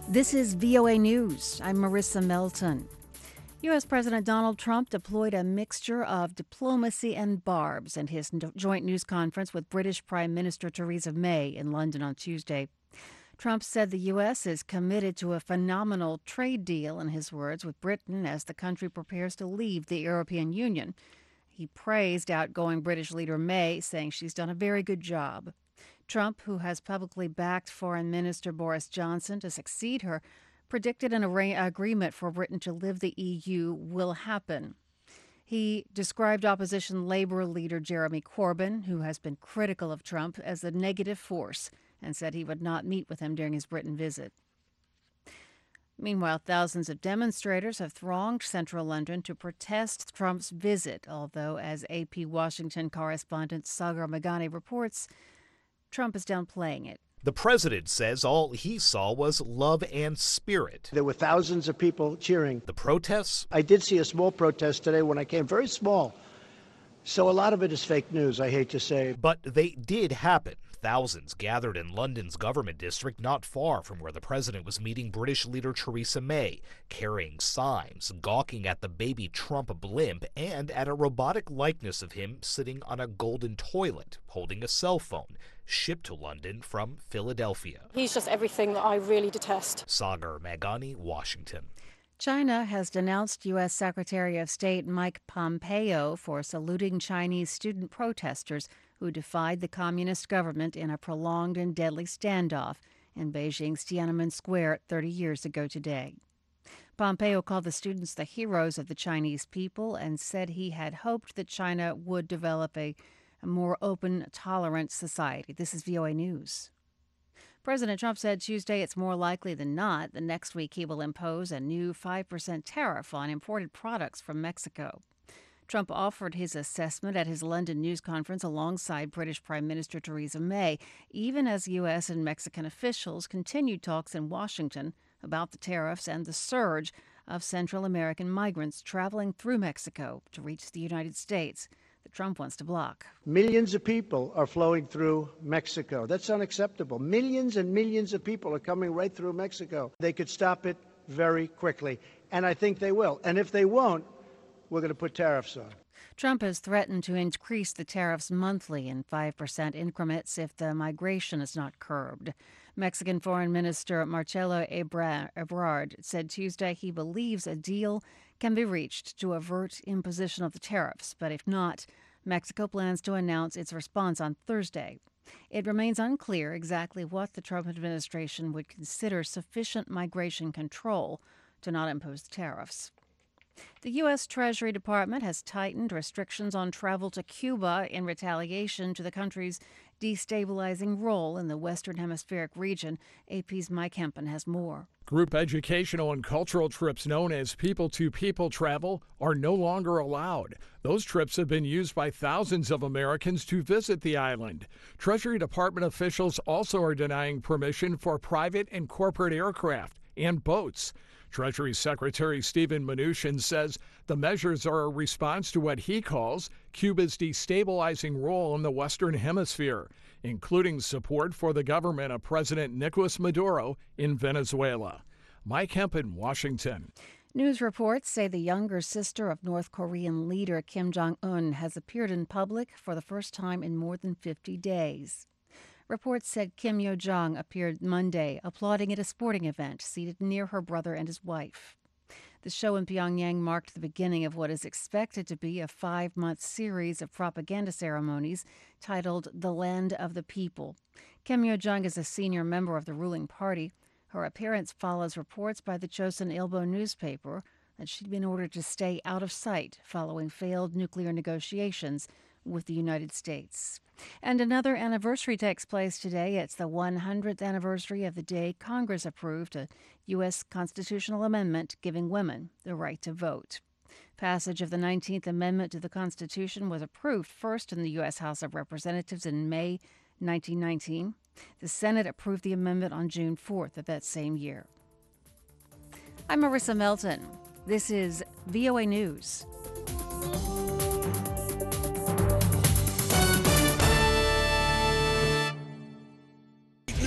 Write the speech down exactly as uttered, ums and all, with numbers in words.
This is V O A News. I'm Marissa Melton. U S. President Donald Trump deployed a mixture of diplomacy and barbs in his joint news conference with British Prime Minister Theresa May in London on Tuesday. Trump said the U S is committed to a phenomenal trade deal, in his words, with Britain as the country prepares to leave the European Union. He praised outgoing British leader May, saying she's done a very good job. Trump, who has publicly backed Foreign Minister Boris Johnson to succeed her, predicted an arra- agreement for Britain to leave the E U will happen. He described opposition Labour leader Jeremy Corbyn, who has been critical of Trump, as a negative force and said he would not meet with him during his Britain visit. Meanwhile, thousands of demonstrators have thronged central London to protest Trump's visit, although, as A P Washington correspondent Sagar Meghani reports, Trump is downplaying it. The president says all he saw was love and spirit. There were thousands of people cheering. The protests? I did see a small protest today when I came, very small. So a lot of it is fake news, I hate to say. But they did happen. Thousands gathered in London's government district not far from where the president was meeting British leader Theresa May, carrying signs, gawking at the baby Trump blimp, and at a robotic likeness of him sitting on a golden toilet, holding a cell phone, shipped to London from Philadelphia. He's just everything that I really detest. Sagar Meghani, Washington. China has denounced U S. Secretary of State Mike Pompeo for saluting Chinese student protesters who defied the communist government in a prolonged and deadly standoff in Beijing's Tiananmen Square thirty years ago today. Pompeo called the students the heroes of the Chinese people and said he had hoped that China would develop a, a more open, tolerant society. This is V O A News. President Trump said Tuesday it's more likely than not that next week he will impose a new five percent tariff on imported products from Mexico. Trump offered his assessment at his London news conference alongside British Prime Minister Theresa May, even as U S and Mexican officials continued talks in Washington about the tariffs and the surge of Central American migrants traveling through Mexico to reach the United States that Trump wants to block. Millions of people are flowing through Mexico. That's unacceptable. Millions and millions of people are coming right through Mexico. They could stop it very quickly, and I think they will. And if they won't, we're going to put tariffs on. Trump has threatened to increase the tariffs monthly in five percent increments if the migration is not curbed. Mexican Foreign Minister Marcelo Ebrard said Tuesday he believes a deal can be reached to avert imposition of the tariffs, but if not, Mexico plans to announce its response on Thursday. It remains unclear exactly what the Trump administration would consider sufficient migration control to not impose the tariffs. The U S. Treasury Department has tightened restrictions on travel to Cuba in retaliation to the country's destabilizing role in the Western Hemispheric region. A P's Mike Hempen has more. Group educational and cultural trips known as people-to-people travel are no longer allowed. Those trips have been used by thousands of Americans to visit the island. Treasury Department officials also are denying permission for private and corporate aircraft and boats. Treasury Secretary Steven Mnuchin says the measures are a response to what he calls Cuba's destabilizing role in the Western Hemisphere, including support for the government of President Nicolas Maduro in Venezuela. Mike Hempen, Washington. News reports say the younger sister of North Korean leader Kim Jong-un has appeared in public for the first time in more than fifty days. Reports said Kim Yo-jong appeared Monday, applauding at a sporting event, seated near her brother and his wife. The show in Pyongyang marked the beginning of what is expected to be a five-month series of propaganda ceremonies titled The Land of the People. Kim Yo-jong is a senior member of the ruling party. Her appearance follows reports by the Chosun Ilbo newspaper that she'd been ordered to stay out of sight following failed nuclear negotiations with the United States. And another anniversary takes place today. It's the one hundredth anniversary of the day Congress approved a U S constitutional amendment giving women the right to vote. Passage of the nineteenth Amendment to the Constitution was approved first in the U S House of Representatives in May nineteen nineteen. The Senate approved the amendment on June fourth of that same year. I'm Marissa Melton. This is V O A News.